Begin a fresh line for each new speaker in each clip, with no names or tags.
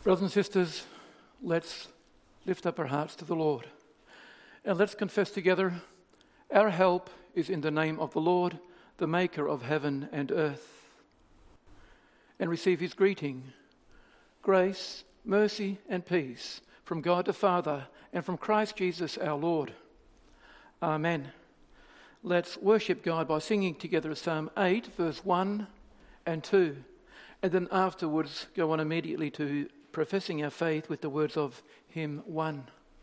Brothers and sisters, let's lift up our hearts to the Lord. And let's confess together, our help is in the name of the Lord, the maker of heaven and earth. And receive his greeting, grace, mercy and peace from God the Father and from Christ Jesus our Lord. Amen. Let's worship God by singing together Psalm 8, verse 1 and 2, and then afterwards go on immediately to professing our faith with the words of hymn 1.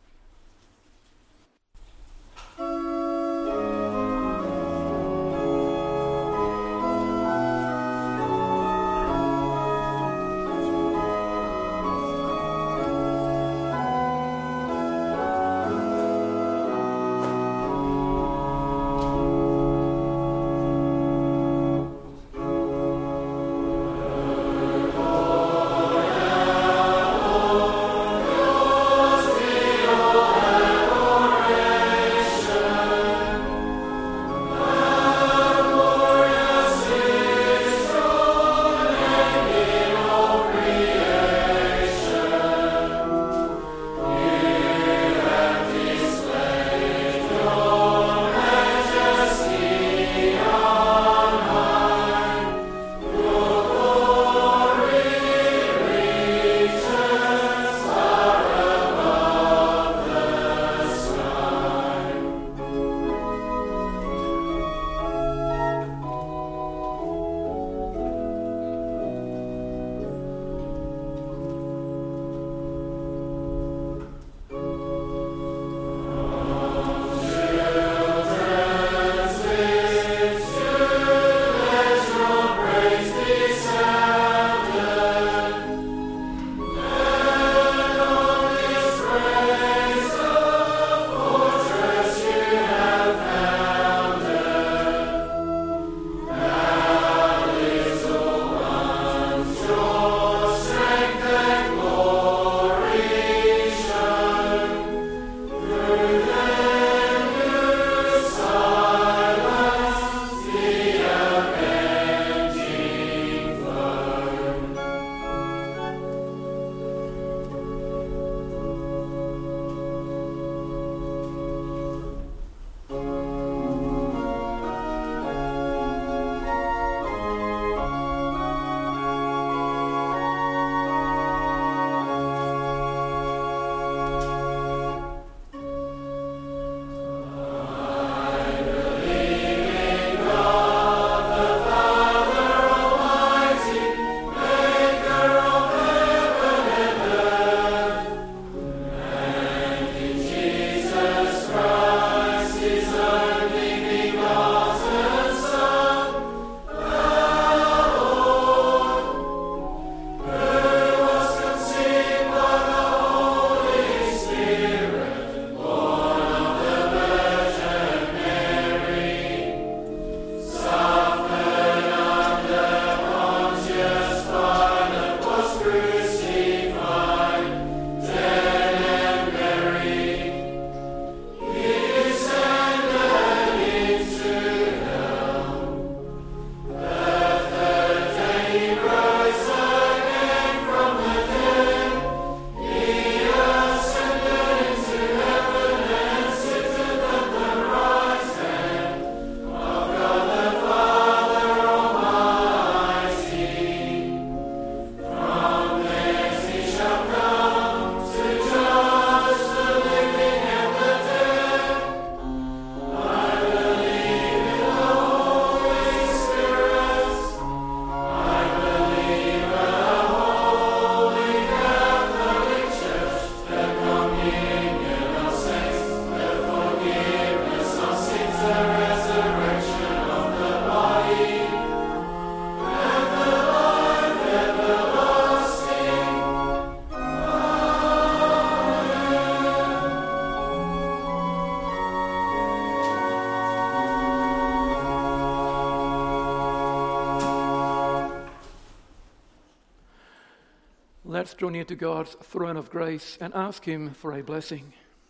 Let's draw near to God's throne of grace and ask him for a blessing.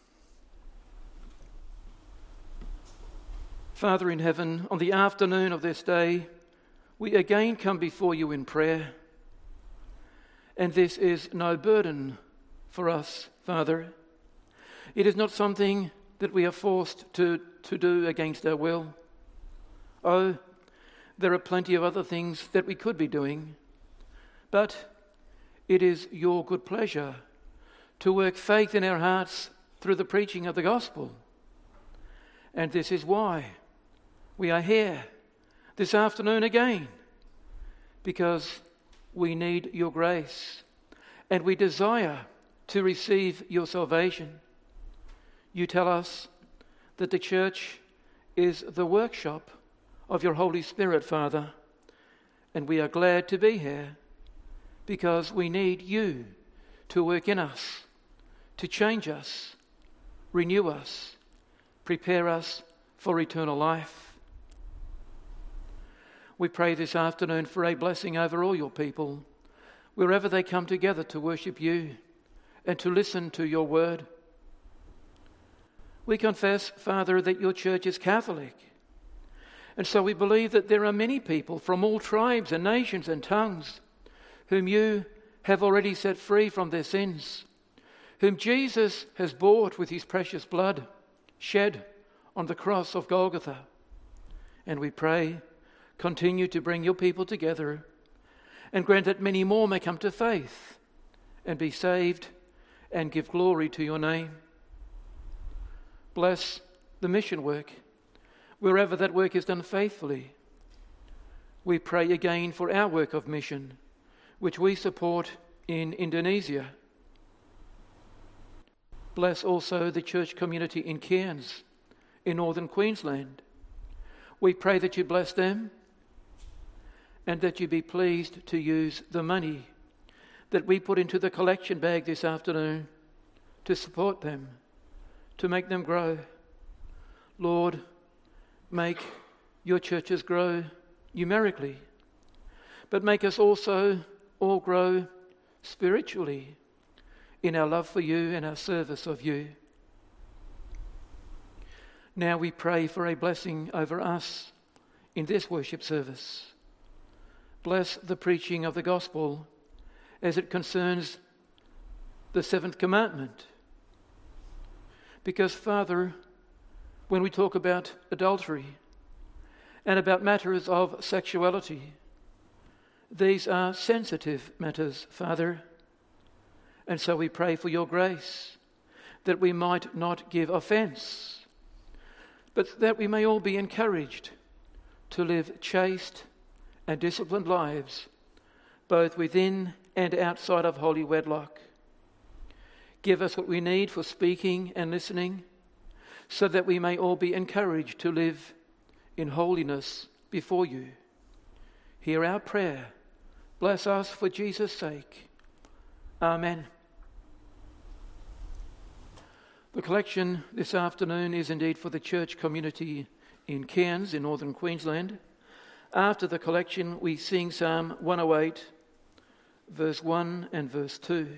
Father in heaven, on the afternoon of this day, we again come before you in prayer. And this is no burden for us, Father. It is not something that we are forced to do against our will. Oh, there are plenty of other things that we could be doing, but it is your good pleasure to work faith in our hearts through the preaching of the gospel. And this is why we are here this afternoon again, because we need your grace and we desire to receive your salvation. You tell us that the church is the workshop of your Holy Spirit, Father, and we are glad to be here because we need you to work in us, to change us, renew us, prepare us for eternal life. We pray this afternoon for a blessing over all your people, wherever they come together to worship you and to listen to your word. We confess, Father, that your church is Catholic, and so we believe that there are many people from all tribes and nations and tongues whom you have already set free from their sins, whom Jesus has bought with his precious blood shed on the cross of Golgotha. And we pray, continue to bring your people together and grant that many more may come to faith and be saved and give glory to your name. Bless the mission work wherever that work is done faithfully. We pray again for our work of mission, which we support in Indonesia. Bless also the church community in Cairns, in northern Queensland. We pray that you bless them and that you be pleased to use the money that we put into the collection bag this afternoon to support them, to make them grow. Lord, make your churches grow numerically, but make us also all grow spiritually in our love for you and our service of you. Now we pray for a blessing over us in this worship service. Bless the preaching of the gospel as it concerns the seventh commandment. Because, Father, when we talk about adultery and about matters of sexuality, these are sensitive matters, Father. And so we pray for your grace, that we might not give offence, but that we may all be encouraged to live chaste and disciplined lives, both within and outside of holy wedlock. Give us what we need for speaking and listening, so that we may all be encouraged to live in holiness before you. Hear our prayer. Bless us for Jesus' sake. Amen. The collection this afternoon is indeed for the church community in Cairns in northern Queensland. After the collection, we sing Psalm 108, verse 1 and verse 2.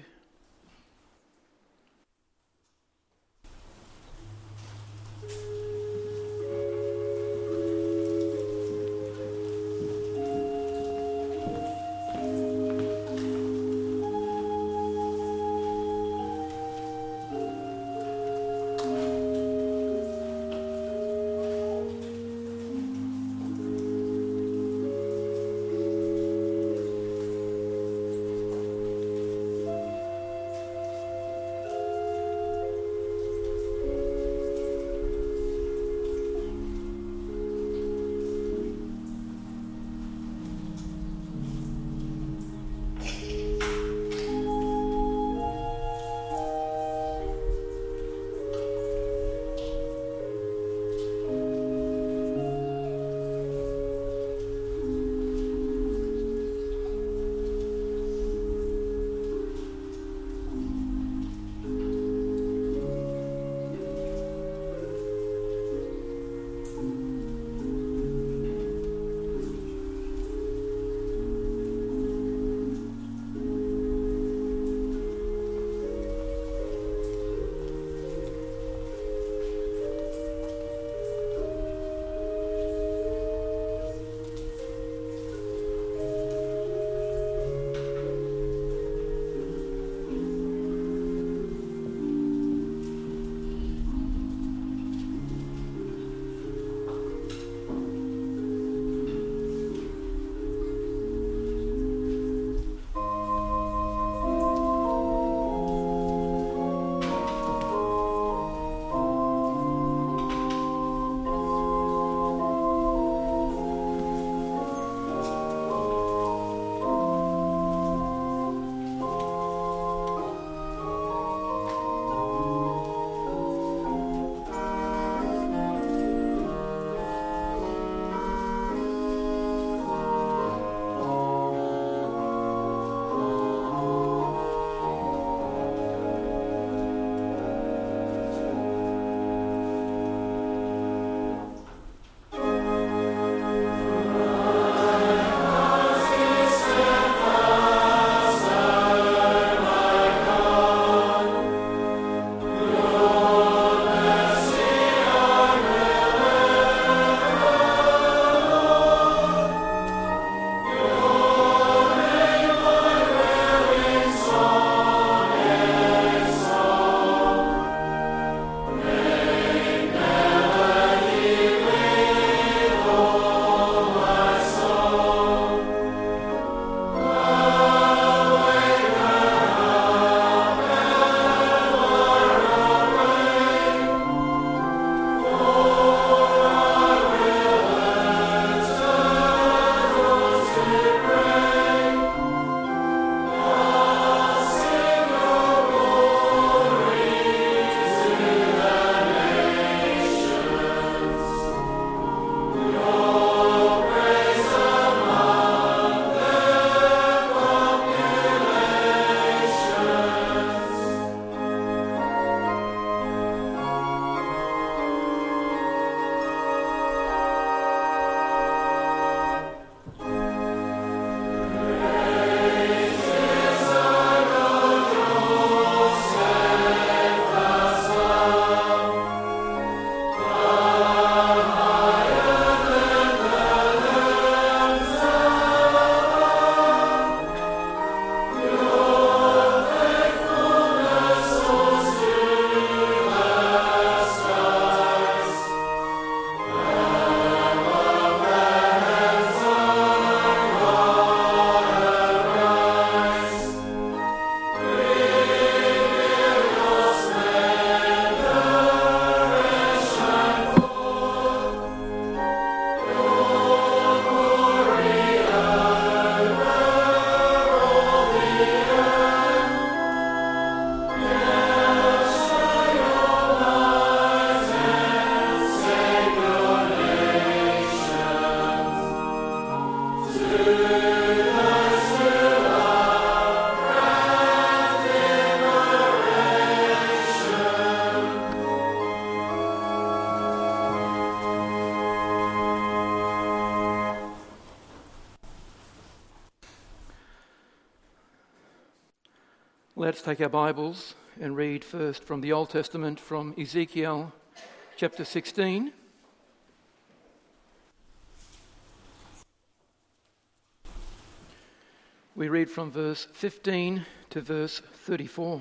Let's take our Bibles and read first from the Old Testament, from Ezekiel chapter 16. We read from verse 15 to verse 34.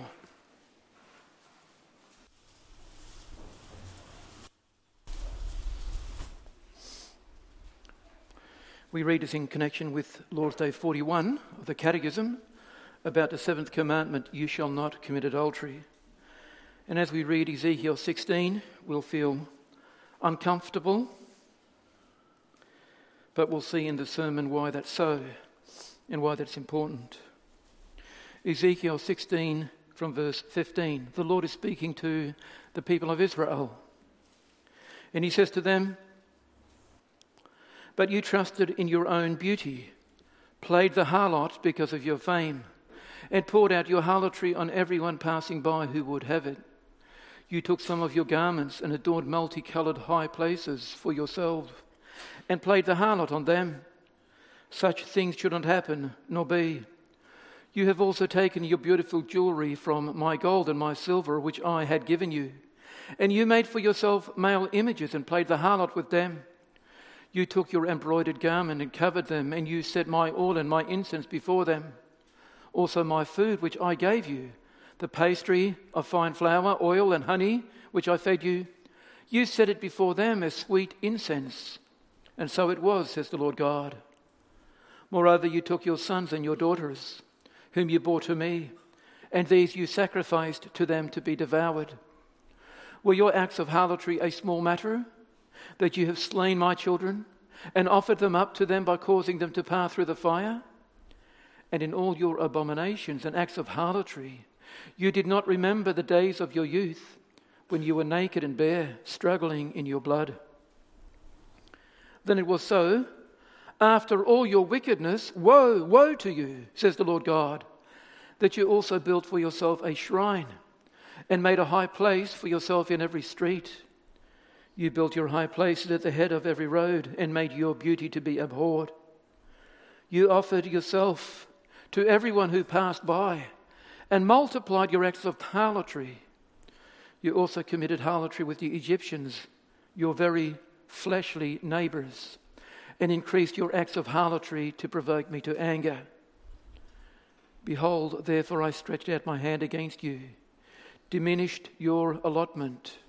We read this in connection with Lord's Day 41 of the Catechism about the seventh commandment, you shall not commit adultery. And as we read Ezekiel 16, we'll feel uncomfortable, but we'll see in the sermon why that's so and why that's important. Ezekiel 16 from verse 15. The Lord is speaking to the people of Israel. And he says to them, but you trusted in your own beauty, played the harlot because of your fame, and poured out your harlotry on everyone passing by who would have it. You took some of your garments and adorned multicoloured high places for yourselves, and played the harlot on them. Such things shouldn't happen, nor be. You have also taken your beautiful jewellery from my gold and my silver, which I had given you, and you made for yourself male images and played the harlot with them. You took your embroidered garment and covered them, and you set my oil and my incense before them. Also my food, which I gave you, the pastry of fine flour, oil and honey, which I fed you, you set it before them as sweet incense. And so it was, says the Lord God. Moreover, you took your sons and your daughters, whom you bore to me, and these you sacrificed to them to be devoured. Were your acts of harlotry a small matter, that you have slain my children, and offered them up to them by causing them to pass through the fire? And in all your abominations and acts of harlotry, you did not remember the days of your youth, when you were naked and bare, struggling in your blood. Then it was so, after all your wickedness, woe, woe to you, says the Lord God, that you also built for yourself a shrine, and made a high place for yourself in every street. You built your high places at the head of every road, and made your beauty to be abhorred. You offered yourself to everyone who passed by, and multiplied your acts of harlotry. You also committed harlotry with the Egyptians, your very fleshly neighbours, and increased your acts of harlotry to provoke me to anger. Behold, therefore I stretched out my hand against you, diminished your allotment,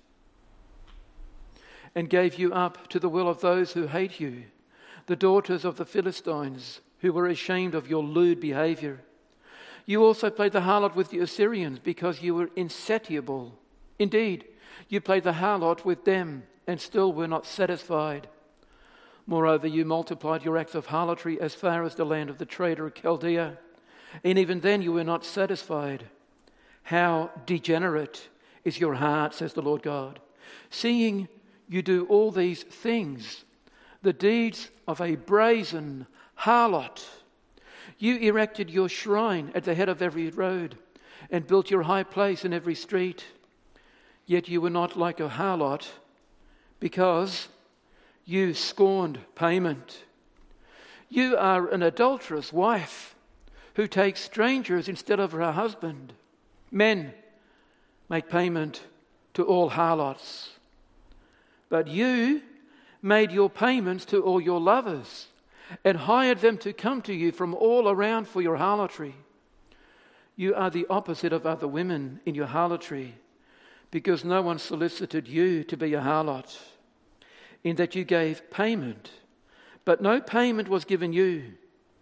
and gave you up to the will of those who hate you, the daughters of the Philistines, who were ashamed of your lewd behaviour. You also played the harlot with the Assyrians, because you were insatiable. Indeed, you played the harlot with them, and still were not satisfied. Moreover, you multiplied your acts of harlotry as far as the land of the trader Chaldea, and even then you were not satisfied. How degenerate is your heart, says the Lord God, seeing you do all these things, the deeds of a brazen harlot. You erected your shrine at the head of every road, and built your high place in every street. Yet you were not like a harlot, because you scorned payment. You are an adulterous wife, who takes strangers instead of her husband. Men, make payment to all harlots. But you made your payments to all your lovers, and hired them to come to you from all around for your harlotry. You are the opposite of other women in your harlotry, because no one solicited you to be a harlot, in that you gave payment, but no payment was given you.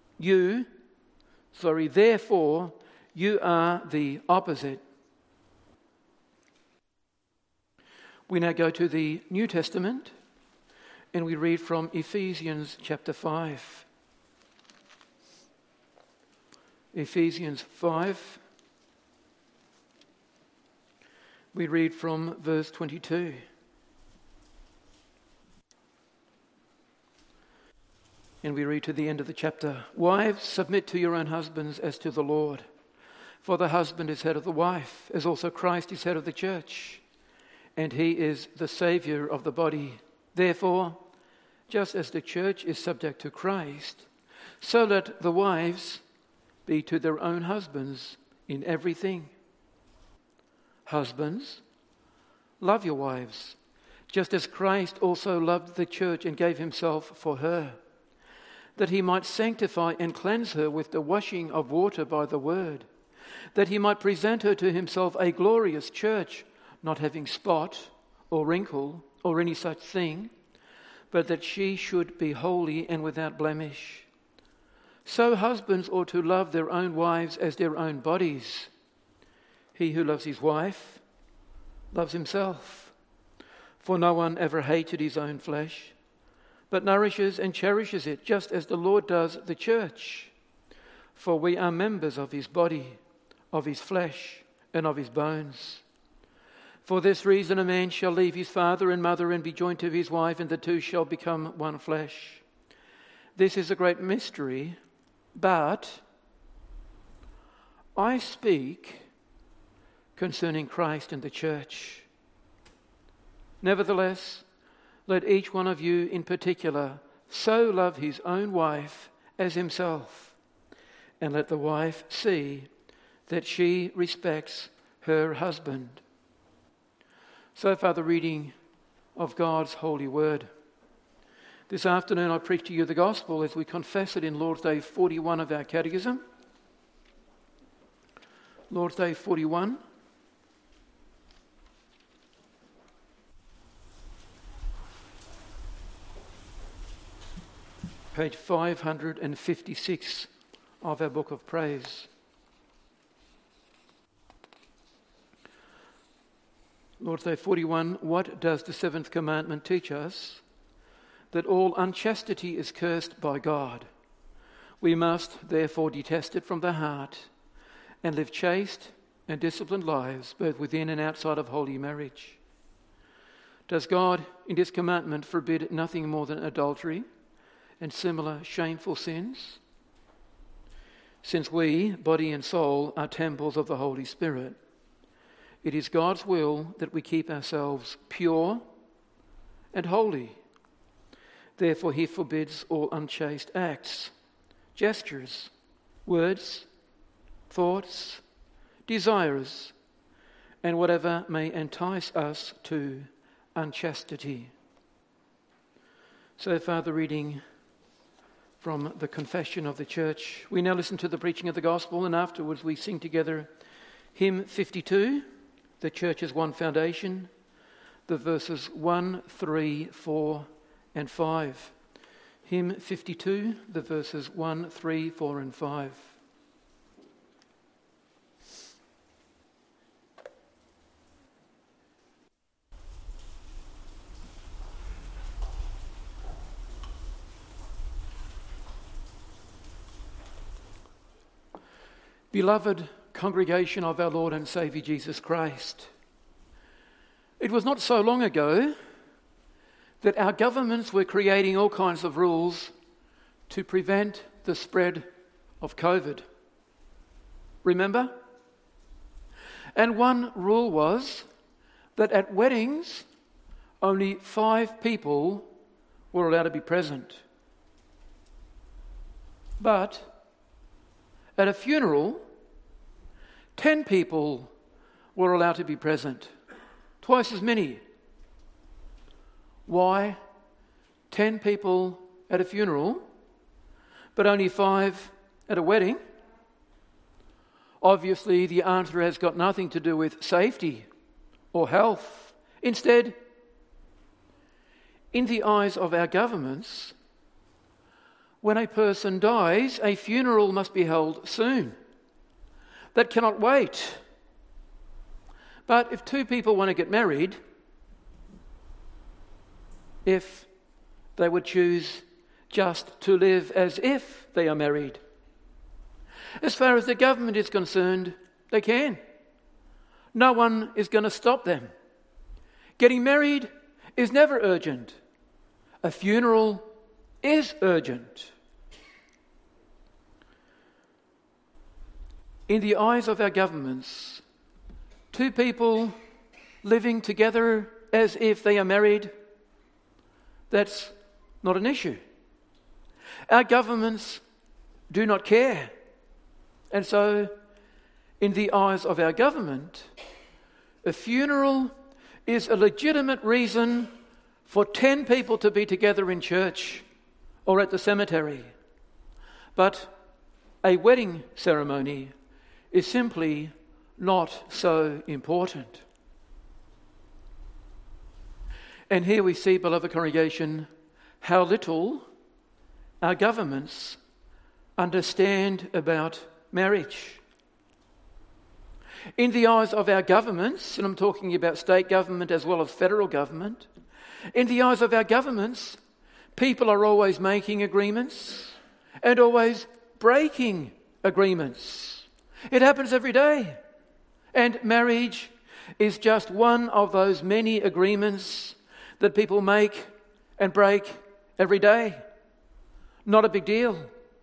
Therefore, you are the opposite. We now go to the New Testament, and we read from Ephesians chapter 5. Ephesians 5. We read from verse 22. And we read to the end of the chapter. Wives, submit to your own husbands as to the Lord. For the husband is head of the wife, as also Christ is head of the church, and he is the Saviour of the body. Therefore, just as the church is subject to Christ, so let the wives be to their own husbands in everything. Husbands, love your wives, just as Christ also loved the church and gave himself for her, that he might sanctify and cleanse her with the washing of water by the word, that he might present her to himself a glorious church, not having spot or wrinkle or any such thing, but that she should be holy and without blemish. So husbands ought to love their own wives as their own bodies. He who loves his wife loves himself. For no one ever hated his own flesh, but nourishes and cherishes it, just as the Lord does the church. For we are members of his body, of his flesh, and of his bones. For this reason a man shall leave his father and mother and be joined to his wife, and the two shall become one flesh. This is a great mystery, but I speak concerning Christ and the church. Nevertheless, let each one of you in particular so love his own wife as himself, and let the wife see that she respects her husband. So far, the reading of God's holy word. This afternoon I preach to you the gospel as we confess it in Lord's Day 41 of our catechism. Lord's Day 41. Page 556 of our book of praise. Lord's Day 41, what does the seventh commandment teach us? That all unchastity is cursed by God. We must therefore detest it from the heart and live chaste and disciplined lives, both within and outside of holy marriage. Does God in this commandment forbid nothing more than adultery and similar shameful sins? Since we, body and soul, are temples of the Holy Spirit, it is God's will that we keep ourselves pure and holy. Therefore he forbids all unchaste acts, gestures, words, thoughts, desires, and whatever may entice us to unchastity. So far the reading from the Confession of the Church. We now listen to the preaching of the Gospel, and afterwards we sing together hymn 52, The Church's One Foundation, the verses 1, 3, 4 and 5. Hymn 52, the verses 1, 3, 4 and 5. Beloved congregation of our Lord and Saviour Jesus Christ, it was not so long ago that our governments were creating all kinds of rules to prevent the spread of COVID. Remember? And one rule was that at weddings, only 5 people were allowed to be present. But at a funeral, 10 people were allowed to be present. Twice as many. Why 10 people at a funeral, but only 5 at a wedding? Obviously, the answer has got nothing to do with safety or health. Instead, in the eyes of our governments, when a person dies, a funeral must be held soon. That cannot wait. But if 2 people want to get married, if they would choose just to live as if they are married, as far as the government is concerned, they can. No one is going to stop them. Getting married is never urgent. A funeral is urgent. In the eyes of our governments, 2 people living together as if they are married, that's not an issue. Our governments do not care. And so in the eyes of our government, a funeral is a legitimate reason for 10 people to be together in church or at the cemetery. But a wedding ceremony is simply not so important. And here we see, beloved congregation, how little our governments understand about marriage. In the eyes of our governments, and I'm talking about state government as well as federal government, in the eyes of our governments, people are always making agreements and always breaking agreements. It happens every day. And marriage is just one of those many agreements that people make and break every day. Not a big deal.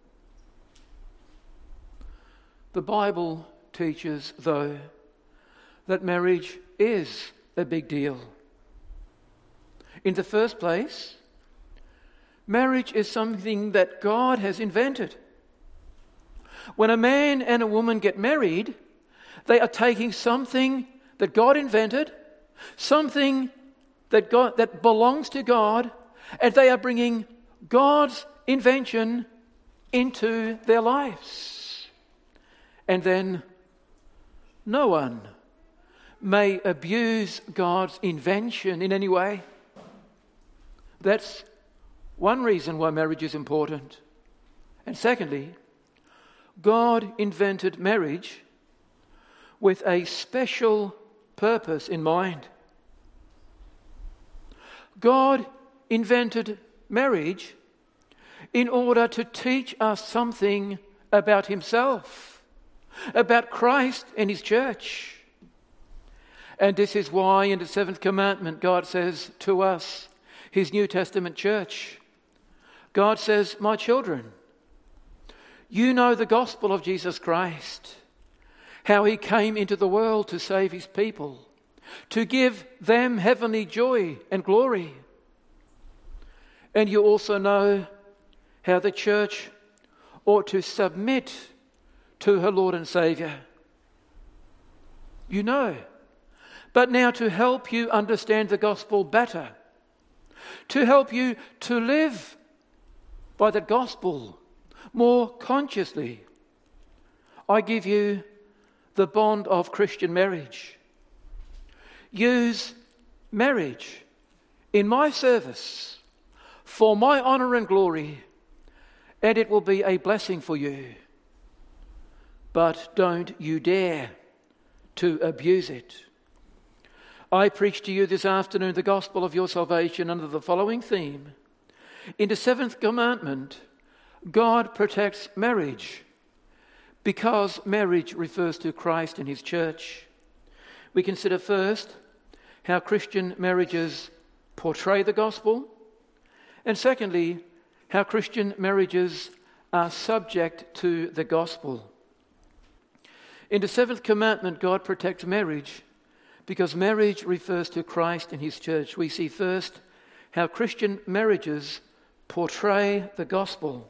The Bible teaches, though, that marriage is a big deal. In the first place, marriage is something that God has invented. When a man and a woman get married, they are taking something that God invented, something that belongs to God, and they are bringing God's invention into their lives. And then no one may abuse God's invention in any way. That's one reason why marriage is important. And secondly, God invented marriage with a special purpose in mind. God invented marriage in order to teach us something about Himself, about Christ and His church. And this is why in the 7th commandment God says to us, His New Testament church, God says, "My children, you know the gospel of Jesus Christ, how He came into the world to save His people, to give them heavenly joy and glory. And you also know how the church ought to submit to her Lord and Saviour. You know. But now to help you understand the gospel better, to help you to live by the gospel more consciously, I give you the bond of Christian marriage. Use marriage in my service for my honour and glory, and it will be a blessing for you. But don't you dare to abuse it. I preach to you this afternoon the gospel of your salvation under the following theme. In the 7th commandment, God protects marriage because marriage refers to Christ and His church. We consider first how Christian marriages portray the gospel, and secondly, how Christian marriages are subject to the gospel. In the 7th commandment, God protects marriage because marriage refers to Christ and His church. We see first how Christian marriages portray the gospel.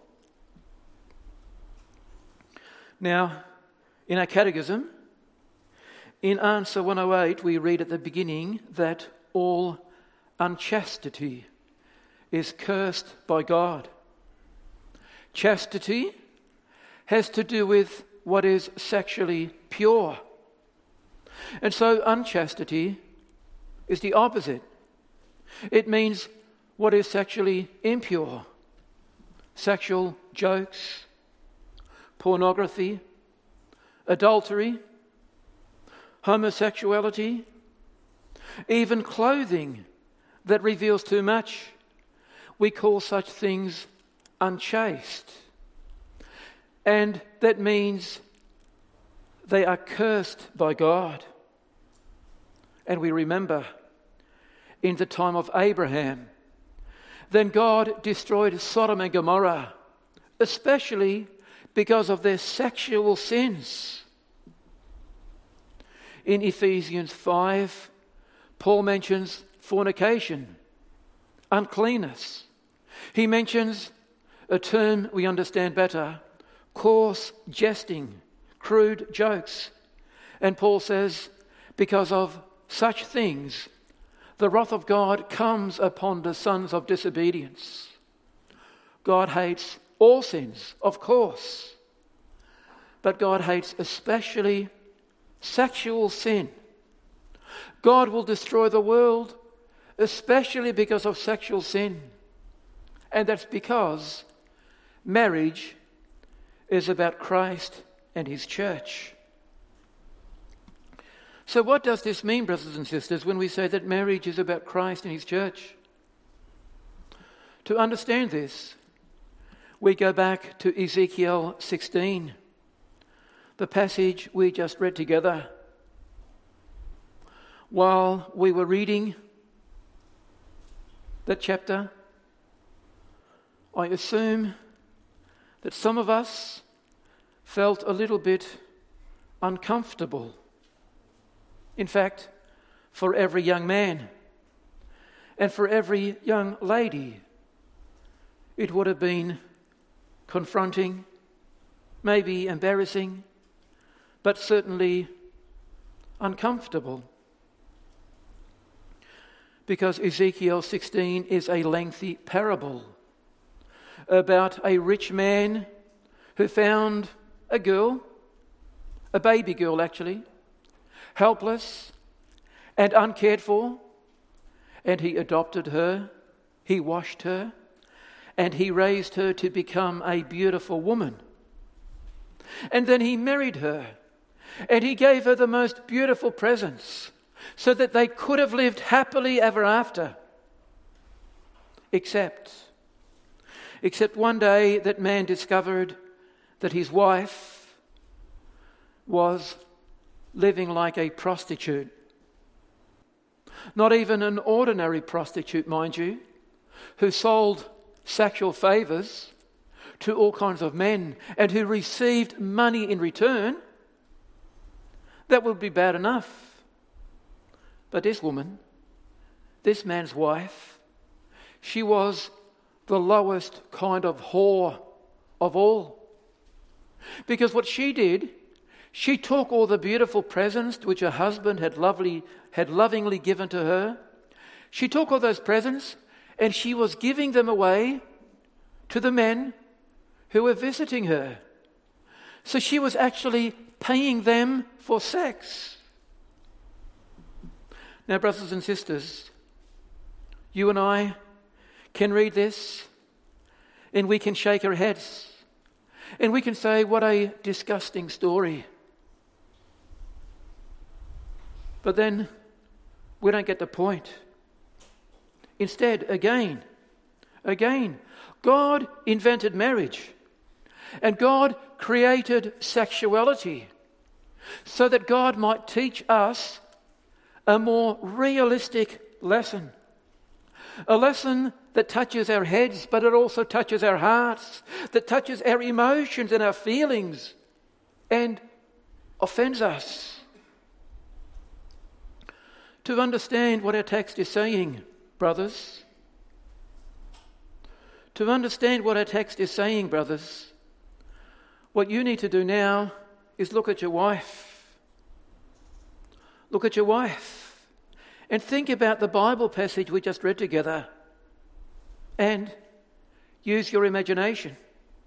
Now, in our catechism, in answer 108, we read at the beginning that all unchastity is cursed by God. Chastity has to do with what is sexually pure. And so unchastity is the opposite. It means what is sexually impure. Sexual jokes, pornography, adultery, homosexuality, even clothing that reveals too much. We call such things unchaste. And that means they are cursed by God. And we remember in the time of Abraham, then God destroyed Sodom and Gomorrah, especially because of their sexual sins. In Ephesians 5, Paul mentions fornication, uncleanness. He mentions a term we understand better, coarse jesting, crude jokes, And Paul says, because of such things, the wrath of God comes upon the sons of disobedience. God hates all sins, of course, but God hates especially sexual sin. God will destroy the world especially because of sexual sin. And that's because marriage is about Christ and his church. So what does this mean, brothers and sisters, when we say that marriage is about Christ and his church? To understand this, we go back to Ezekiel 16, the passage we just read together. While we were reading that chapter, I assume that some of us felt a little bit uncomfortable. In fact, for every young man and for every young lady, it would have been confronting, maybe embarrassing, but certainly uncomfortable. Because Ezekiel 16 is a lengthy parable about a rich man who found a girl, a baby girl actually, helpless and uncared for, and he adopted her, he washed her, and he raised her to become a beautiful woman. And then he married her, and he gave her the most beautiful presents, so that they could have lived happily ever after. Except one day that man discovered that his wife was living like a prostitute. Not even an ordinary prostitute, mind you, who sold sexual favors to all kinds of men and who received money in return. That would be bad enough. But this woman, this man's wife, she was the lowest kind of whore of all. Because what she did, she took all the beautiful presents which her husband had lovingly given to her. She took all those presents and she was giving them away to the men who were visiting her. So she was actually paying them for sex. Now, brothers and sisters, you and I can read this and we can shake our heads and we can say, what a disgusting story. But then we don't get the point. Instead, again, God invented marriage and God created sexuality so that God might teach us a more realistic lesson. A lesson that touches our heads, but it also touches our hearts, that touches our emotions and our feelings and offends us. To understand what our text is saying, brothers, what you need to do now is look at your wife. Look at your wife and think about the Bible passage we just read together and use your imagination.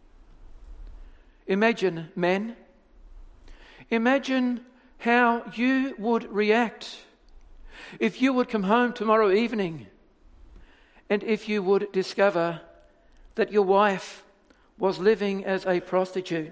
Imagine, men, imagine how you would react if you would come home tomorrow evening and if you would discover that your wife was living as a prostitute.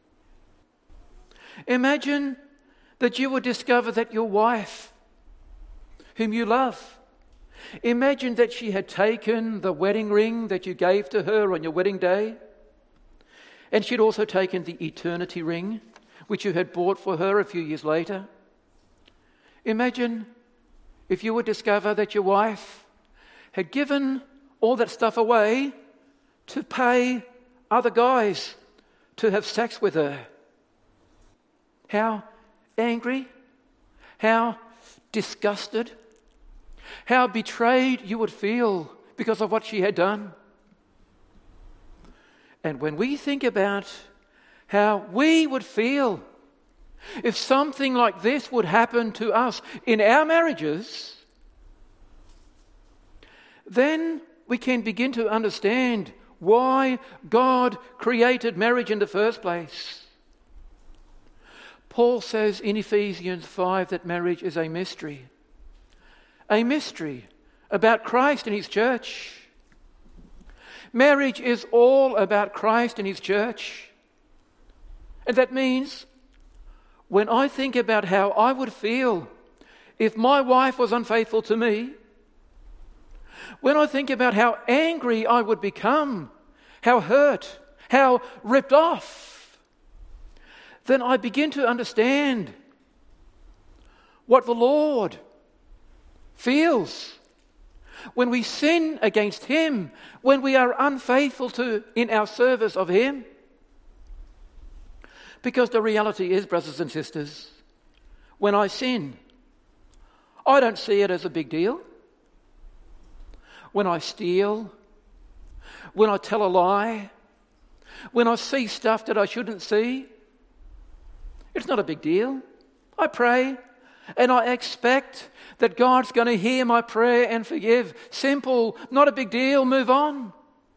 Imagine that you would discover that your wife, whom you love, imagine that she had taken the wedding ring that you gave to her on your wedding day, and she'd also taken the eternity ring, which you had bought for her a few years later. Imagine if you would discover that your wife had given all that stuff away to pay other guys to have sex with her. How angry, how disgusted, how betrayed you would feel because of what she had done. And when we think about how we would feel if something like this would happen to us in our marriages, then we can begin to understand why God created marriage in the first place. Paul says in Ephesians 5 that marriage is a mystery about Christ and his church. Marriage is all about Christ and his church. And that means when I think about how I would feel if my wife was unfaithful to me, when I think about how angry I would become, how hurt, how ripped off, then I begin to understand what the Lord feels when we sin against him, when we are unfaithful in our service of him. Because the reality is, brothers and sisters, when I sin, I don't see it as a big deal. When I steal, when I tell a lie, when I see stuff that I shouldn't see, it's not a big deal. I pray and I expect that God's going to hear my prayer and forgive. Simple, not a big deal, move on.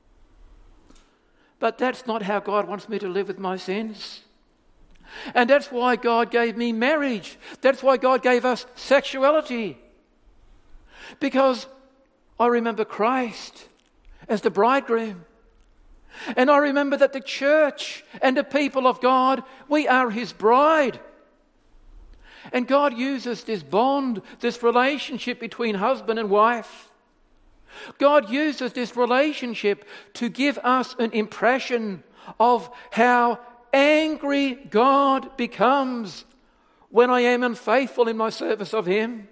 But that's not how God wants me to live with my sins. And that's why God gave me marriage. That's why God gave us sexuality. Because I remember Christ as the bridegroom. And I remember that the church and the people of God, we are his bride. And God uses this bond, this relationship between husband and wife. God uses this relationship to give us an impression of how angry God becomes when I am unfaithful in my service of him.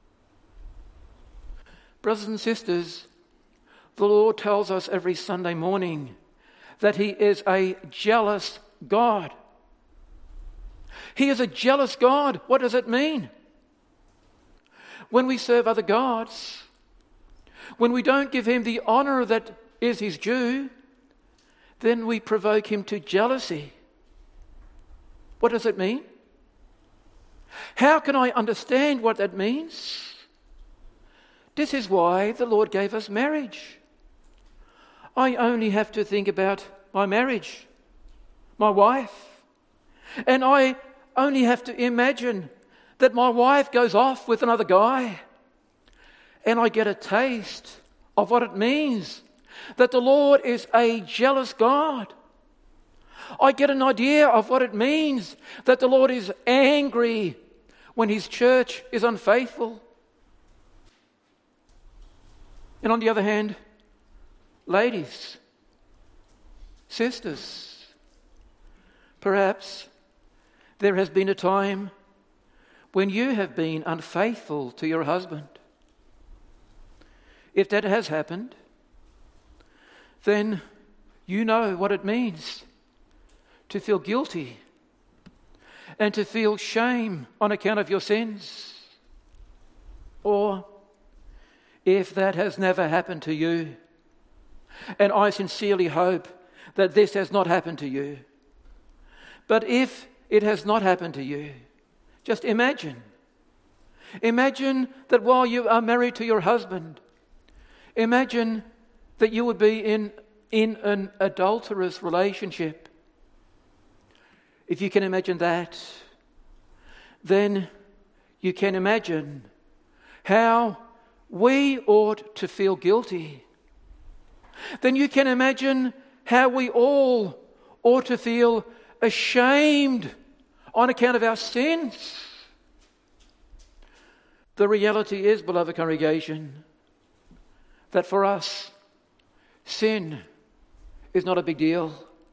Brothers and sisters, the Lord tells us every Sunday morning that he is a jealous God. He is a jealous God. What does it mean? When we serve other gods, when we don't give him the honor that is his due, then we provoke him to jealousy. What does it mean? How can I understand what that means? This is why the Lord gave us marriage. I only have to think about my marriage, my wife, and I only have to imagine that my wife goes off with another guy, and I get a taste of what it means that the Lord is a jealous God. I get an idea of what it means that the Lord is angry when his church is unfaithful. And on the other hand, ladies, sisters, perhaps there has been a time when you have been unfaithful to your husband. If that has happened, then you know what it means to feel guilty and to feel shame on account of your sins. Or if that has never happened to you, and I sincerely hope that this has not happened to you, but if it has not happened to you, just imagine that while you are married to your husband, imagine that you would be in an adulterous relationship. If you can imagine that, then you can imagine how we ought to feel guilty. Then you can imagine how we all ought to feel ashamed on account of our sins. The reality is, beloved congregation, that for us, sin is not a big deal.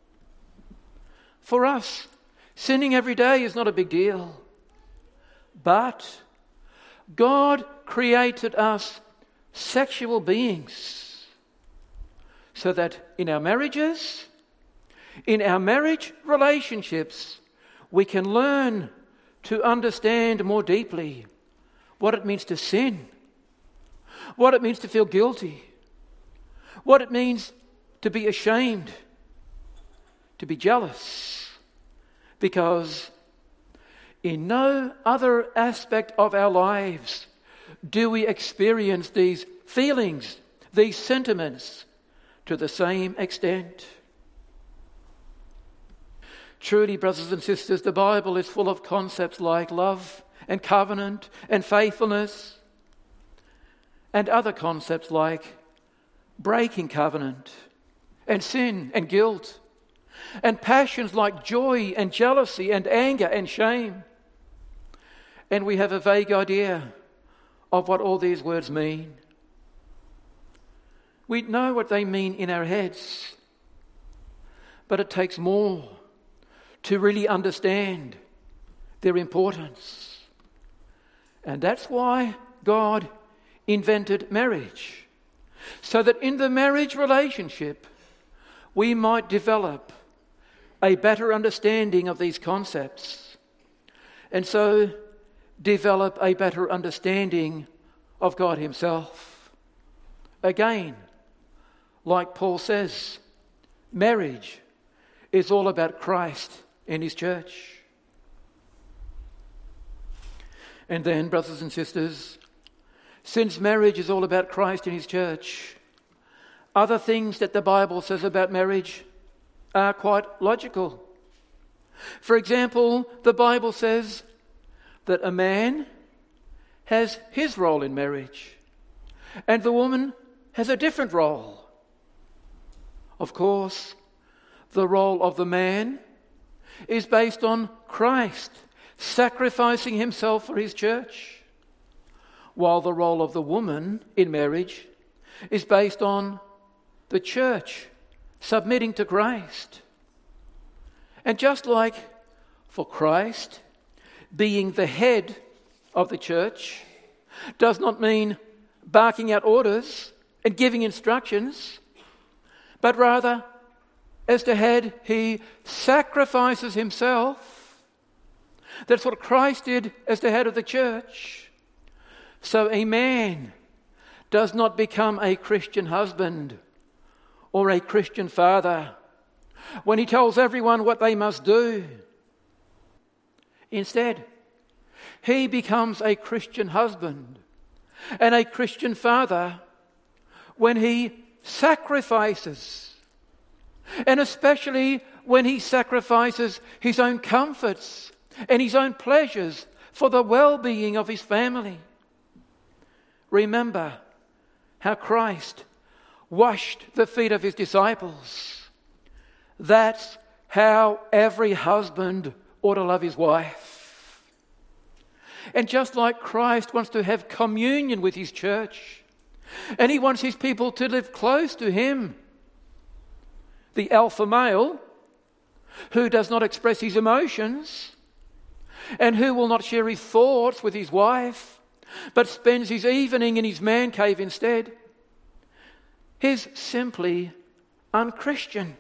For us, sinning every day is not a big deal. But God created us sexual beings so that in our marriages, in our marriage relationships, we can learn to understand more deeply what it means to sin, what it means to feel guilty, what it means to be ashamed, to be jealous. Because In no other aspect of our lives do we experience these feelings, these sentiments, to the same extent. Truly, brothers and sisters, the Bible is full of concepts like love and covenant and faithfulness, and other concepts like breaking covenant and sin and guilt, and passions like joy and jealousy and anger and shame. And we have a vague idea of what all these words mean. We know what they mean in our heads, but it takes more to really understand their importance. And that's why God invented marriage, so that in the marriage relationship we might develop a better understanding of these concepts, and so develop a better understanding of God Himself. Again, like Paul says, marriage is all about Christ and His church. And then, brothers and sisters, since marriage is all about Christ and His church, other things that the Bible says about marriage are quite logical. For example, the Bible says that a man has his role in marriage and the woman has a different role. Of course, the role of the man is based on Christ sacrificing Himself for His church, while the role of the woman in marriage is based on the church submitting to Christ. And just like for Christ, being the head of the church does not mean barking out orders and giving instructions, but rather, as the head, He sacrifices Himself. That's what Christ did as the head of the church. So a man does not become a Christian husband or a Christian father when he tells everyone what they must do. Instead, he becomes a Christian husband and a Christian father when he sacrifices, and especially when he sacrifices his own comforts and his own pleasures for the well-being of his family. Remember how Christ washed the feet of His disciples. That's how every husband ought to love his wife. And just like Christ wants to have communion with His church, and He wants His people to live close to Him, the alpha male, who does not express his emotions and who will not share his thoughts with his wife, but spends his evening in his man cave instead, is simply unchristian.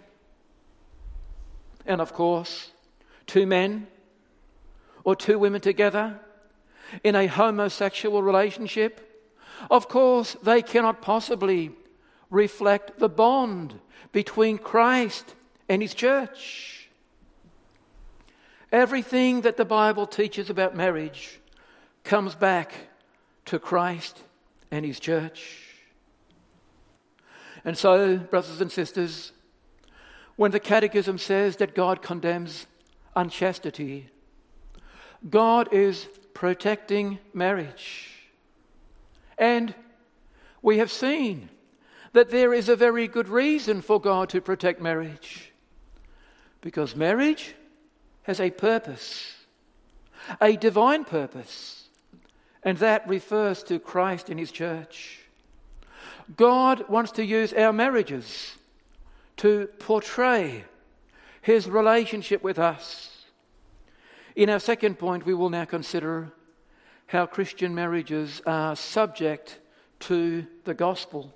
And of course, two men or two women together in a homosexual relationship, of course they cannot possibly reflect the bond between Christ and His church. Everything that the Bible teaches about marriage comes back to Christ and His church. And so, brothers and sisters, when the Catechism says that God condemns unchastity, God is protecting marriage. And we have seen that there is a very good reason for God to protect marriage. Because marriage has a purpose, a divine purpose, and that refers to Christ and His church. God wants to use our marriages to portray His relationship with us. In our second point, we will now consider how Christian marriages are subject to the gospel.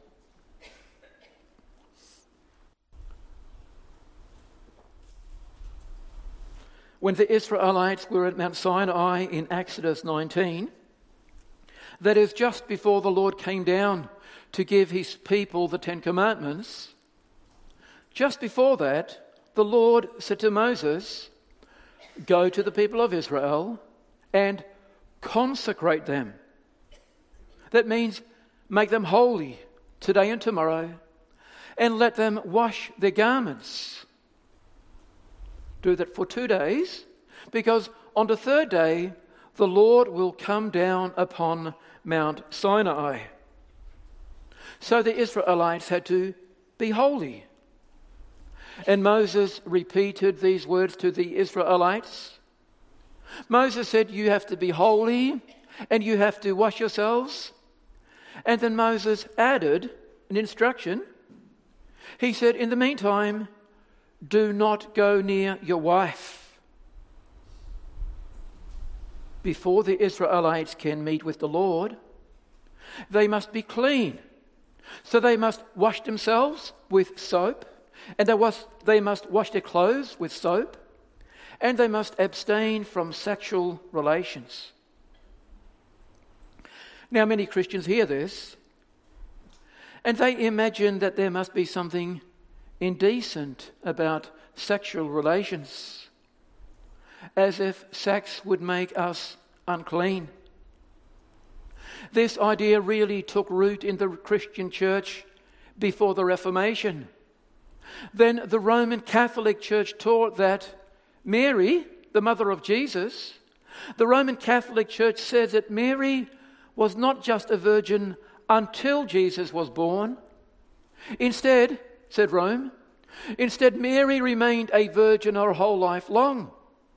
When the Israelites were at Mount Sinai in Exodus 19, that is just before the Lord came down to give His people the 10 Commandments, just before that, the Lord said to Moses, "Go to the people of Israel and consecrate them. That means make them holy today and tomorrow, and let them wash their garments. Do that for 2 days, because on the third day the Lord will come down upon Mount Sinai. So the Israelites had to be holy. And Moses repeated these words to the Israelites. Moses said, you have to be holy and you have to wash yourselves. And then Moses added an instruction. He said, in the meantime, do not go near your wife. Before the Israelites can meet with the Lord, they must be clean. So they must wash themselves with soap, and they must wash their clothes with soap, and they must abstain from sexual relations. Now, many Christians hear this, and they imagine that there must be something indecent about sexual relations, as if sex would make us unclean. This idea really took root in the Christian church before the Reformation. Then the Roman Catholic Church taught that Mary, the mother of Jesus, the Roman Catholic Church says that Mary was not just a virgin until Jesus was born. Instead, said Rome, Mary remained a virgin her whole life long.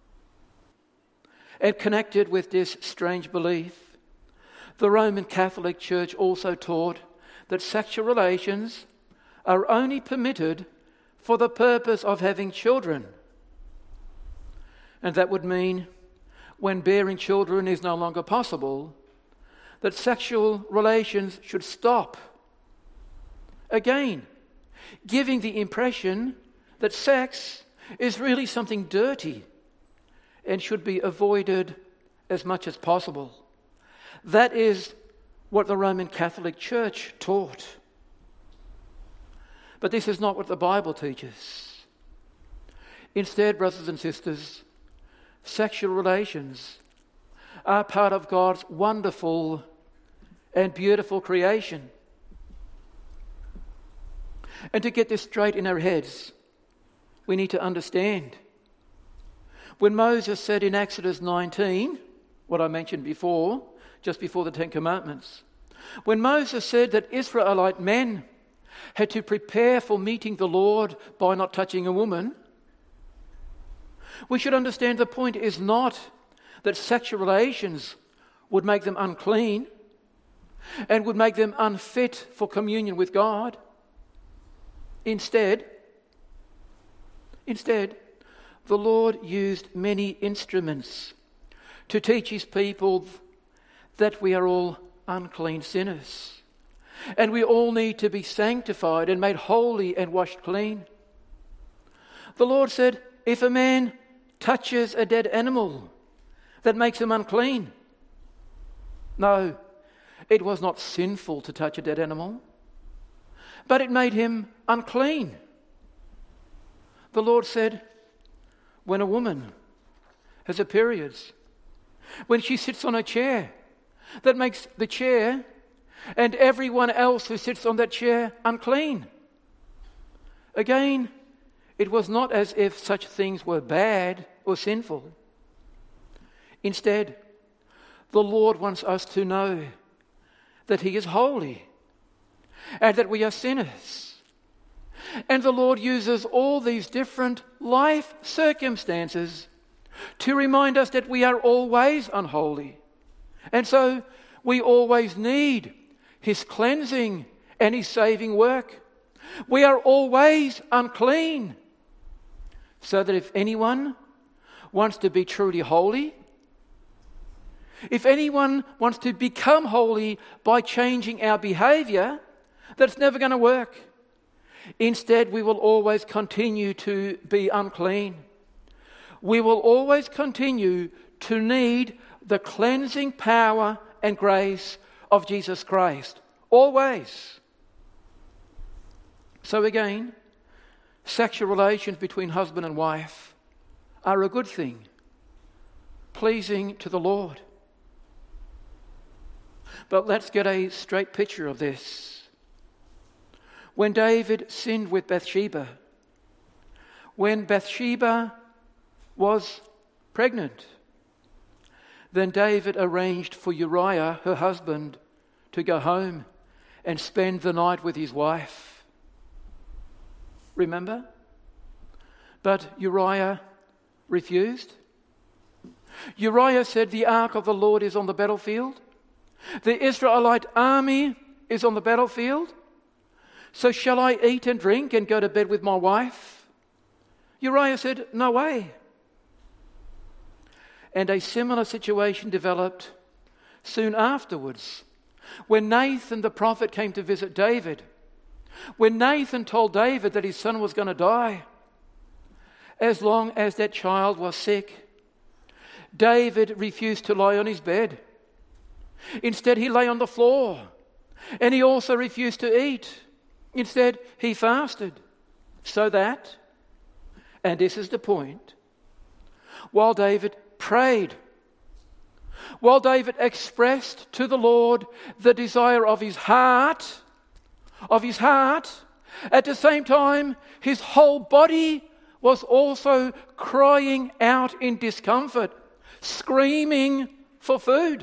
And connected with this strange belief, the Roman Catholic Church also taught that sexual relations are only permitted for the purpose of having children. And that would mean when bearing children is no longer possible, that sexual relations should stop. Again, giving the impression that sex is really something dirty and should be avoided as much as possible. That is what the Roman Catholic Church taught. But this is not what the Bible teaches. Instead, brothers and sisters, sexual relations are part of God's wonderful and beautiful creation. And to get this straight in our heads, we need to understand. When Moses said in Exodus 19, what I mentioned before, just before the Ten Commandments, when Moses said that Israelite men had to prepare for meeting the Lord by not touching a woman, we should understand the point is not that sexual relations would make them unclean and would make them unfit for communion with God. Instead, the Lord used many instruments to teach his people that we are all unclean sinners. And we all need to be sanctified and made holy and washed clean. The Lord said, if a man touches a dead animal, that makes him unclean. No, it was not sinful to touch a dead animal, but it made him unclean. The Lord said, when a woman has her periods, when she sits on a chair, that makes the chair and everyone else who sits on that chair unclean. Again, it was not as if such things were bad or sinful. Instead, the Lord wants us to know that he is holy and that we are sinners. And the Lord uses all these different life circumstances to remind us that we are always unholy. And so we always need his cleansing and his saving work. We are always unclean. So that if anyone wants to be truly holy, if anyone wants to become holy by changing our behavior, that's never going to work. Instead, we will always continue to be unclean. We will always continue to need the cleansing power and grace of Jesus Christ. Always. So again, sexual relations between husband and wife are a good thing. pleasing to the Lord. But let's get a straight picture of this. When David sinned with Bathsheba, when Bathsheba was pregnant, then David arranged for Uriah, her husband, to go home and spend the night with his wife. Remember? But Uriah refused. Uriah said, "The ark of the Lord is on the battlefield. The Israelite army is on the battlefield. So shall I eat and drink and go to bed with my wife?" Uriah said, "No way." And a similar situation developed soon afterwards when Nathan the prophet came to visit David. When Nathan told David that his son was going to die, as long as that child was sick, David refused to lie on his bed. Instead, he lay on the floor, and he also refused to eat. Instead, he fasted, so that, and this is the point, while David prayed, while David expressed to the Lord the desire of his heart, at the same time, his whole body was also crying out in discomfort, screaming for food.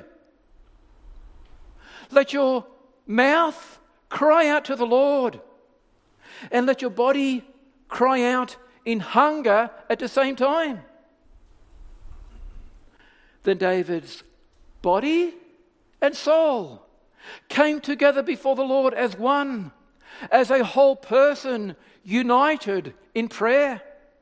Let your mouth cry out to the Lord, and let your body cry out in hunger at the same time. Then David's body and soul came together before the Lord as one, as a whole person united in prayer.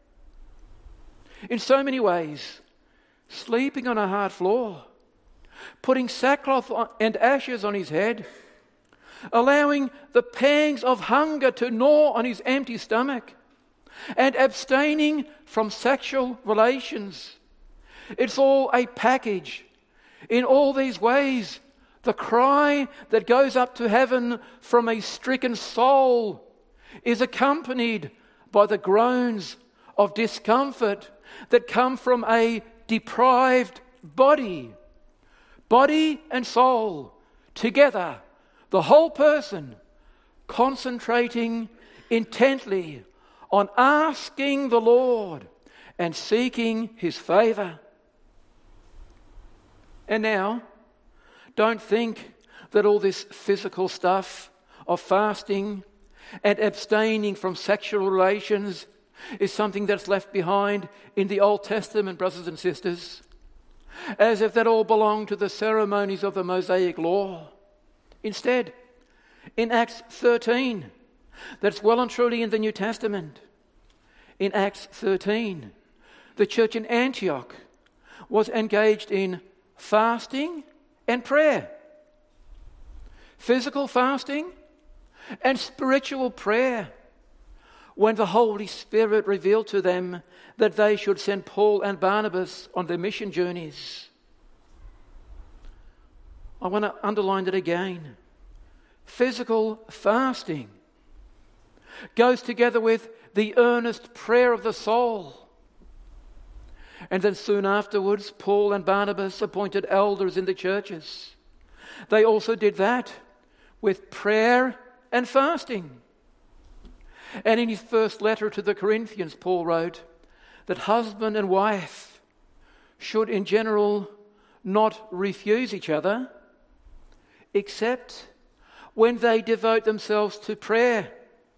In so many ways, sleeping on a hard floor, putting sackcloth and ashes on his head, allowing the pangs of hunger to gnaw on his empty stomach, and abstaining from sexual relations. It's all a package. In all these ways, the cry that goes up to heaven from a stricken soul is accompanied by the groans of discomfort that come from a deprived body. Body and soul together, the whole person concentrating intently on asking the Lord and seeking his favor. And now, don't think that all this physical stuff of fasting and abstaining from sexual relations is something that's left behind in the Old Testament, brothers and sisters, as if that all belonged to the ceremonies of the Mosaic law. Instead, in Acts 13, that's well and truly in the New Testament. In Acts 13, the church in Antioch was engaged in fasting and prayer. Physical fasting and spiritual prayer, when the Holy Spirit revealed to them that they should send Paul and Barnabas on their mission journeys. I want to underline that again. Physical fasting goes together with the earnest prayer of the soul. And then soon afterwards, Paul and Barnabas appointed elders in the churches. They also did that with prayer and fasting. And in his first letter to the Corinthians, Paul wrote that husband and wife should in general not refuse each other, except when they devote themselves to prayer.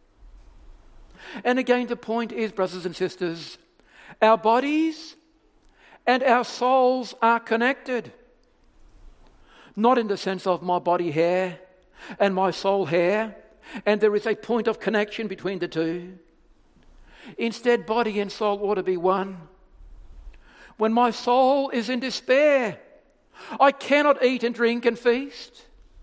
And again, the point is, brothers and sisters, our bodies and our souls are connected. Not in the sense of my body hair and my soul hair, and there is a point of connection between the two. Instead, body and soul ought to be one. When my soul is in despair, I cannot eat and drink and feast.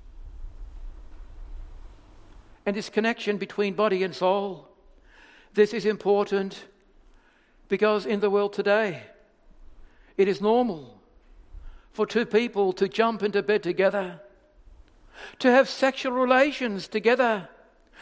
And this connection between body and soul, this is important because in the world today, it is normal for two people to jump into bed together, to have sexual relations together,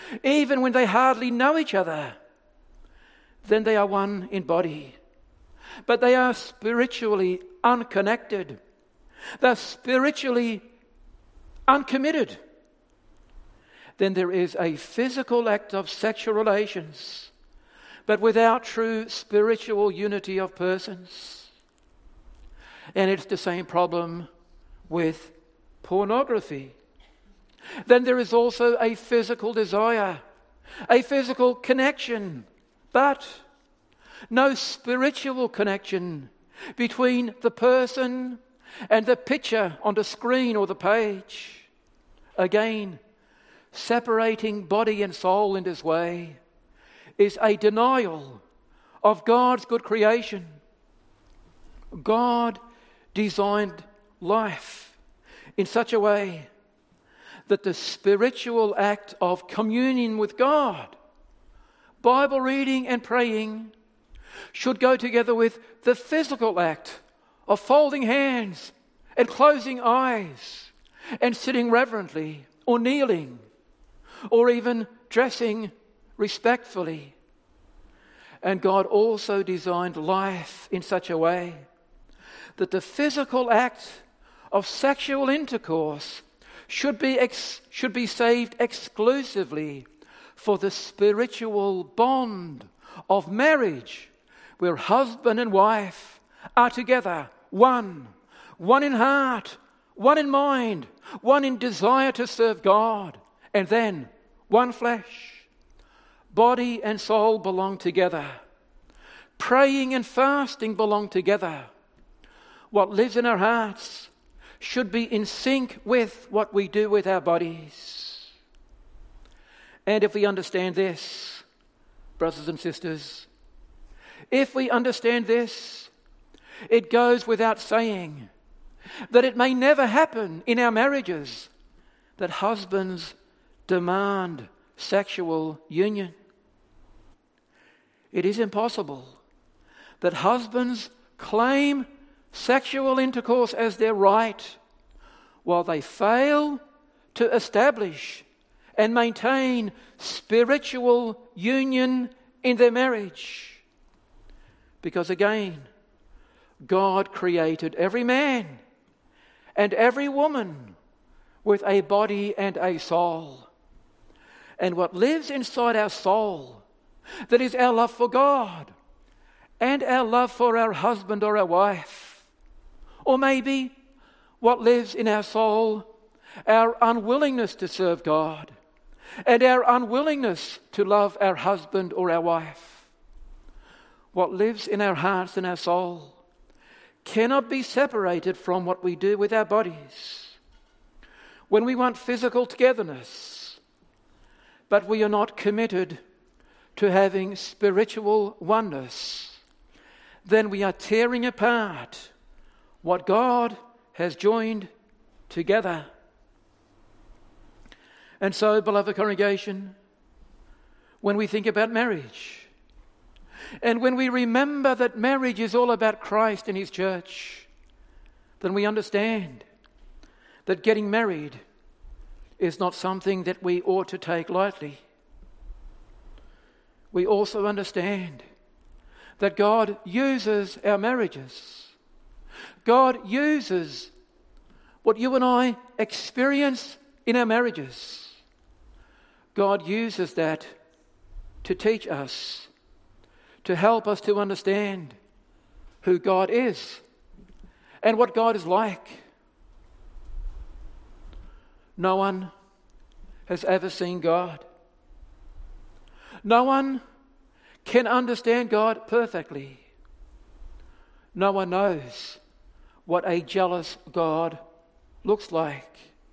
even when they hardly know each other. Then they are one in body. but they are spiritually unconnected. They're spiritually uncommitted. Then there is a physical act of sexual relations, but without true spiritual unity of persons. And it's the same problem with pornography. Then there is also a physical desire, a physical connection, but no spiritual connection between the person and the picture on the screen or the page. Again, separating body and soul in this way is a denial of God's good creation. God designed life in such a way that the spiritual act of communion with God, Bible reading and praying, should go together with the physical act of folding hands and closing eyes and sitting reverently or kneeling or even dressing respectfully. And God also designed life in such a way that the physical act of sexual intercourse should be saved exclusively for the spiritual bond of marriage, where husband and wife are together, one in heart, one in mind, one in desire to serve God, and then one flesh. Body and soul belong together. Praying and fasting belong together. What lives in our hearts should be in sync with what we do with our bodies. And if we understand this, brothers and sisters, if we understand this, it goes without saying that it may never happen in our marriages that husbands demand sexual union. It is impossible that husbands claim sexual intercourse as their right while they fail to establish and maintain spiritual union in their marriage. Because again, God created every man and every woman with a body and a soul. And what lives inside our soul, that is our love for God and our love for our husband or our wife, or maybe what lives in our soul, our unwillingness to serve God and our unwillingness to love our husband or our wife. What lives in our hearts and our soul cannot be separated from what we do with our bodies. When we want physical togetherness, but we are not committed to having spiritual oneness, then we are tearing apart what God has joined together. And so, beloved congregation, when we think about marriage, and when we remember that marriage is all about Christ and His church, then we understand that getting married is not something that we ought to take lightly. We also understand that God uses our marriages. God uses what you and I experience in our marriages. God uses that to teach us, to help us to understand who God is and what God is like. No one has ever seen God. No one can understand God perfectly. No one knows what a jealous God looks like.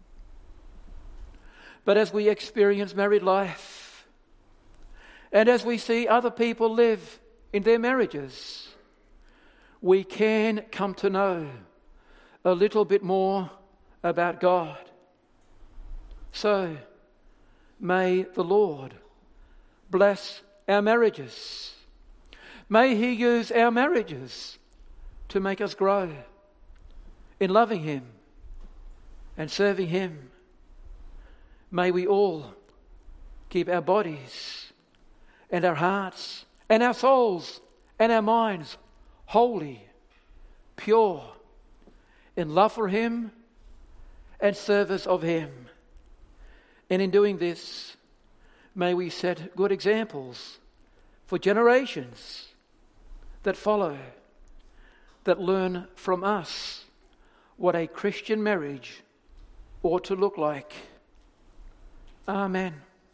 But as we experience married life, and as we see other people live in their marriages, we can come to know a little bit more about God. So, may the Lord bless our marriages. May He use our marriages to make us grow in loving Him and serving Him. May we all keep our bodies and our hearts and our souls and our minds holy, pure, in love for Him and service of Him. And in doing this, may we set good examples for generations that follow, that learn from us what a Christian marriage ought to look like. Amen.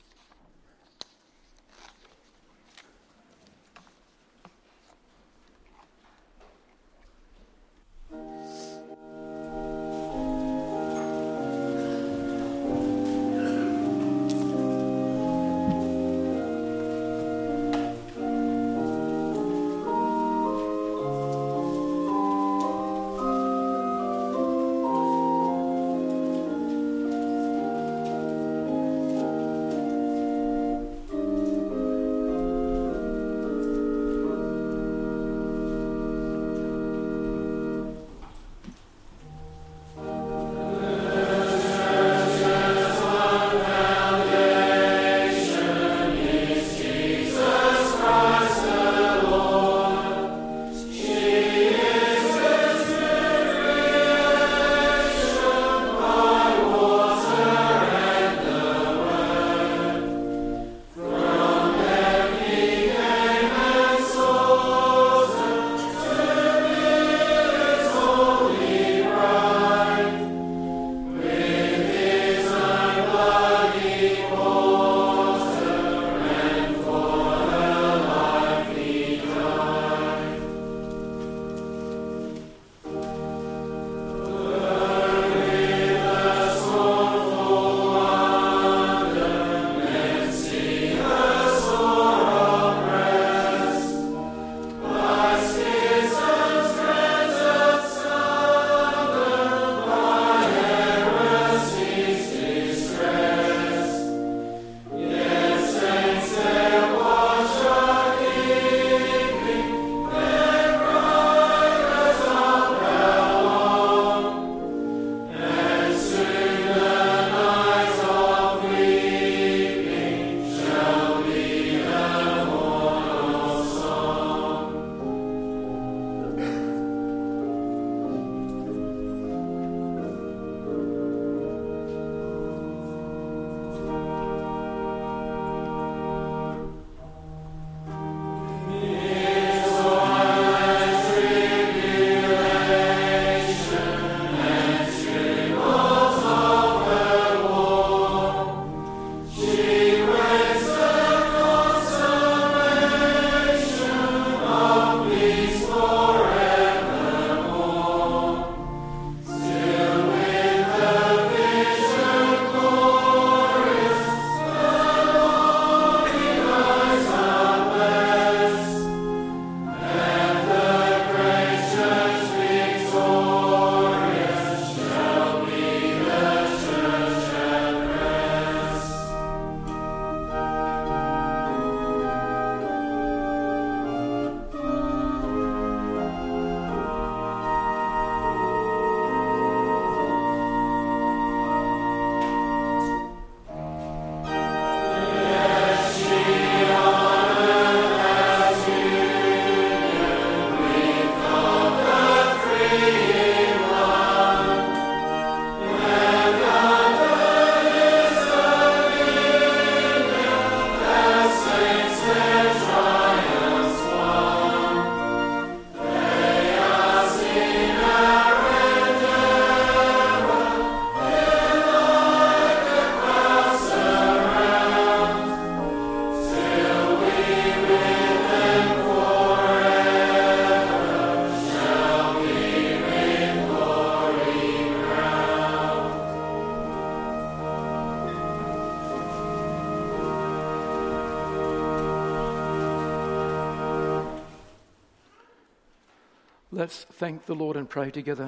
Let's thank the Lord and pray together.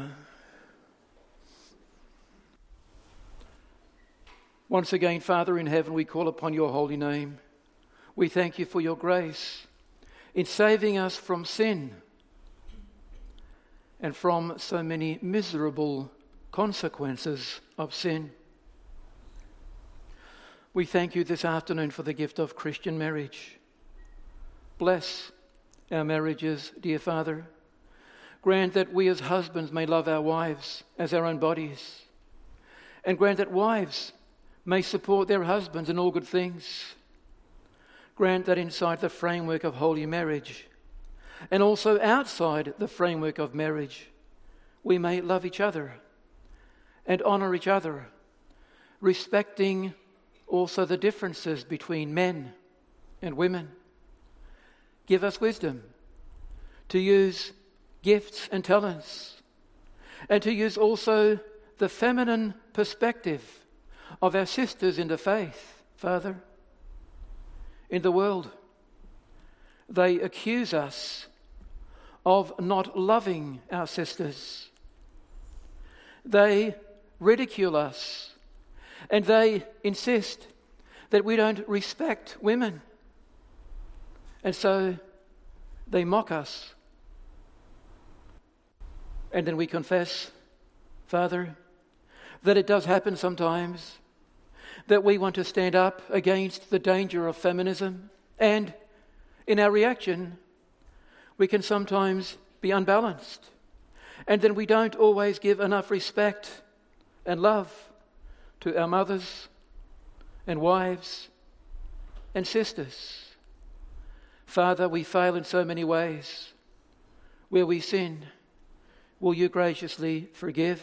Once again, Father in heaven, we call upon your holy name. We thank you for your grace in saving us from sin and from so many miserable consequences of sin. We thank you this afternoon for the gift of Christian marriage. Bless our marriages, dear Father. Grant that we as husbands may love our wives as our own bodies. And grant that wives may support their husbands in all good things. Grant that inside the framework of holy marriage, and also outside the framework of marriage, we may love each other and honour each other, respecting also the differences between men and women. Give us wisdom to use gifts and talents, and to use also the feminine perspective of our sisters in the faith, Father. In the world, they accuse us of not loving our sisters. They ridicule us, and they insist that we don't respect women. And so they mock us. And then we confess, Father, that it does happen sometimes that we want to stand up against the danger of feminism, and in our reaction, we can sometimes be unbalanced, and then we don't always give enough respect and love to our mothers and wives and sisters. Father, we fail in so many ways. Where we sin, will you graciously forgive?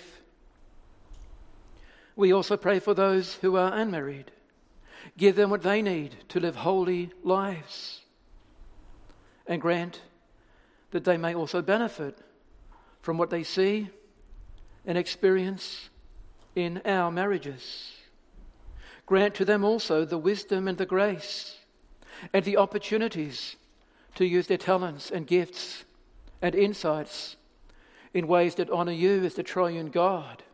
We also pray for those who are unmarried. Give them what they need to live holy lives. And grant that they may also benefit from what they see and experience in our marriages. Grant to them also the wisdom and the grace and the opportunities to use their talents and gifts and insights in ways that honour you as the triune God.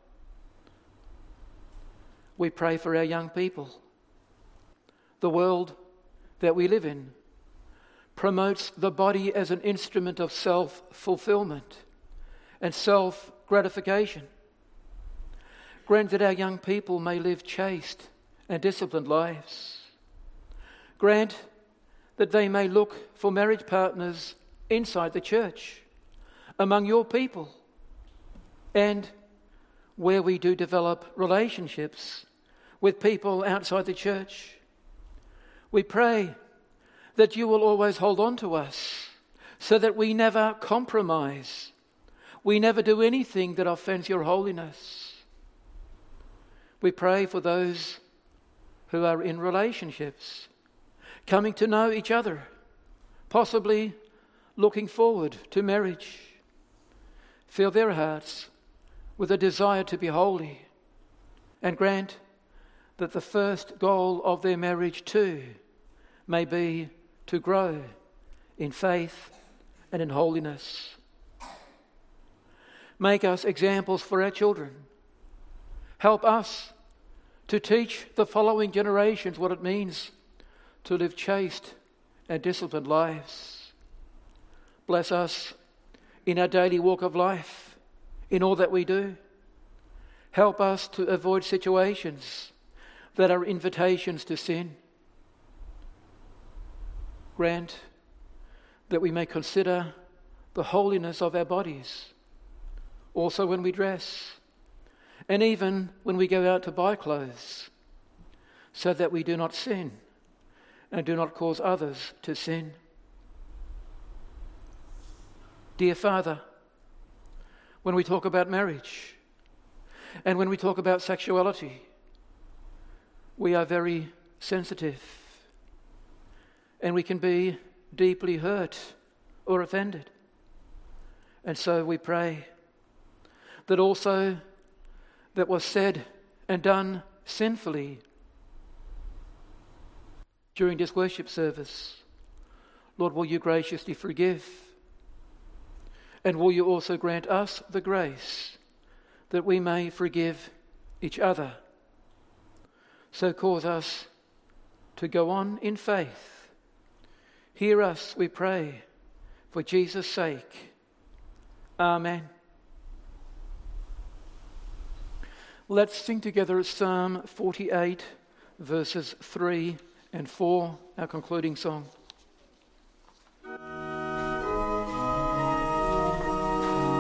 We pray for our young people. The world that we live in promotes the body as an instrument of self-fulfillment and self-gratification. Grant that our young people may live chaste and disciplined lives. Grant that they may look for marriage partners inside the church, among your people, and where we do develop relationships with people outside the church. We pray that you will always hold on to us so that we never compromise. We never do anything that offends your holiness. We pray for those who are in relationships, coming to know each other, possibly looking forward to marriage. Fill their hearts with a desire to be holy, and grant that the first goal of their marriage too may be to grow in faith and in holiness. Make us examples for our children. Help us to teach the following generations what it means to live chaste and disciplined lives. Bless us in our daily walk of life, in all that we do. Help us to avoid situations that are invitations to sin. Grant that we may consider the holiness of our bodies, also when we dress, and even when we go out to buy clothes, so that we do not sin and do not cause others to sin. Dear Father, when we talk about marriage and when we talk about sexuality, we are very sensitive, and we can be deeply hurt or offended. And so we pray that also that was said and done sinfully during this worship service, Lord, will you graciously forgive? And will you also grant us the grace that we may forgive each other? So cause us to go on in faith. Hear us, we pray, for Jesus' sake. Amen. Let's sing together Psalm 48, verses 3 and 4, our concluding song.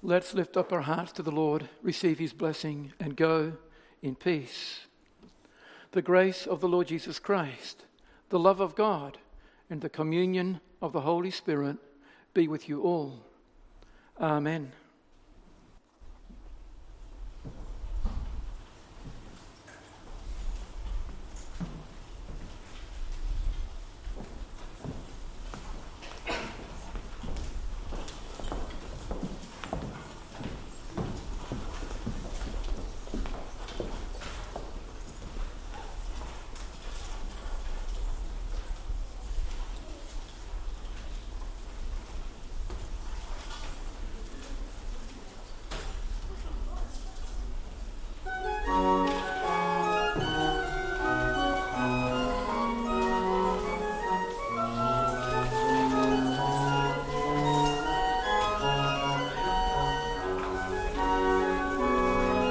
Let's lift up our hearts to the Lord, receive his blessing, and go in peace. The grace of the Lord Jesus Christ, the love of God, and the communion of the Holy Spirit be with you all. Amen.